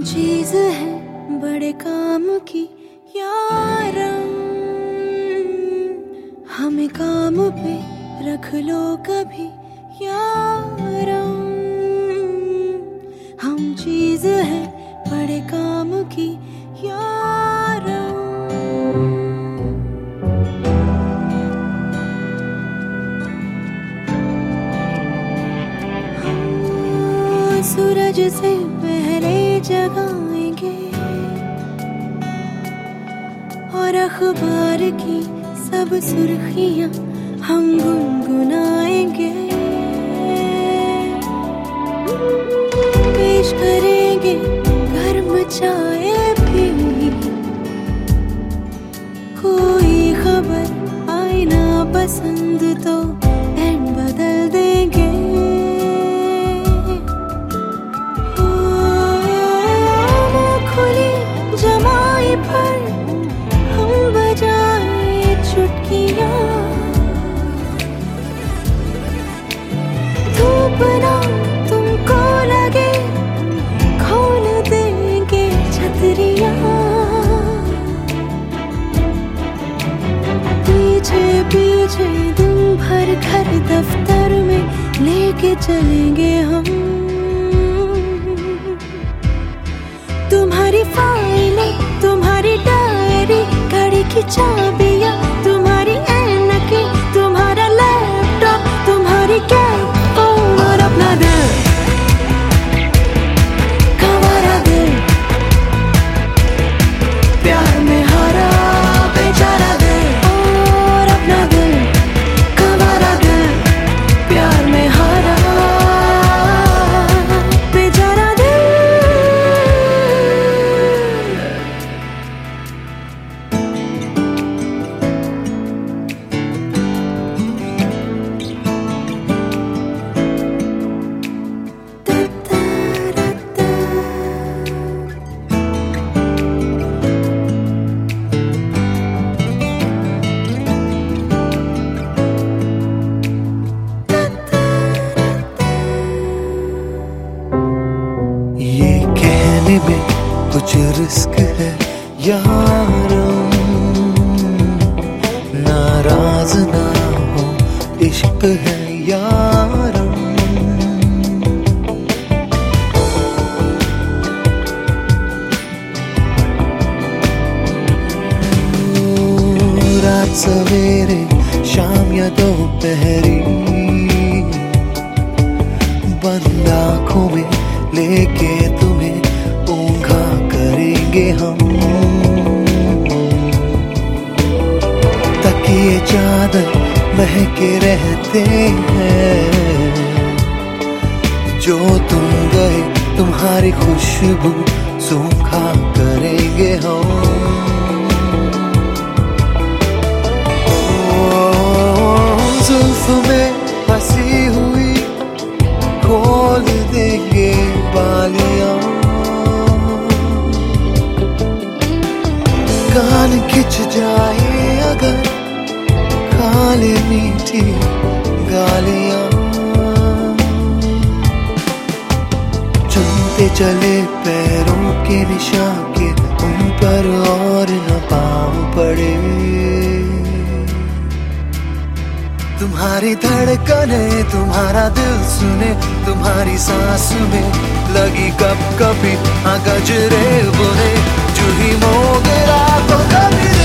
चीज है बड़े काम की यारम, हमें काम पे रख लो कभी यारम। हम चीज है बड़े काम की यारम। हम सूरज से पहले जगाएंगे और अखबार की सब सुर्खियां हम गुनगुनाएंगे। पेश करेंगे गर्म चाय भी, कोई खबर आए ना पसंद तो एंड बदल देंगे। खुली जमाई पर हम बजाए चुटकियां, धूप ना तुमको लगे खोल देंगे छतरियां। पीछे पीछे दिन भर घर दफ्तर में लेके चलेंगे हम। तुम्हारी फाइलें, तुम्हारी डायरी, गाड़ी की चाबियां, तुम्हारी ऐनकें, तुम्हारा लैपटॉप, तुम्हारी कैब, फोन और अपना दिल, गंवारा दिल, प्यार में हारा बेचारा दिल, और अपना दिल, गंवारा दिल, प्यार में हारा बेचारा दिल। में कुछ रिस्क है यारम, नाराज ना हो इश्क है यारम। रात सवेरे शाम या दोपहरी, बंद आँखों में लेके तुम्हें ऊँघा करेंगे हम। तकिए चादर महके रहते हैं, जो तुम गए तुम्हारी खुशबू सूखा करेंगे हम। जुल्फ में हंसी हुई खोल देंगे बालियां, कान खिंच जाए अगर खाले मीठी गालियां। चलते चले पैरों के निशान के उन पर और न पाँव पड़े। तुम्हारी धड़कने तुम्हारा दिल सुने, तुम्हारी सांस में लगी कब कभी गजरे बुने। जूही मोगरा तो कभी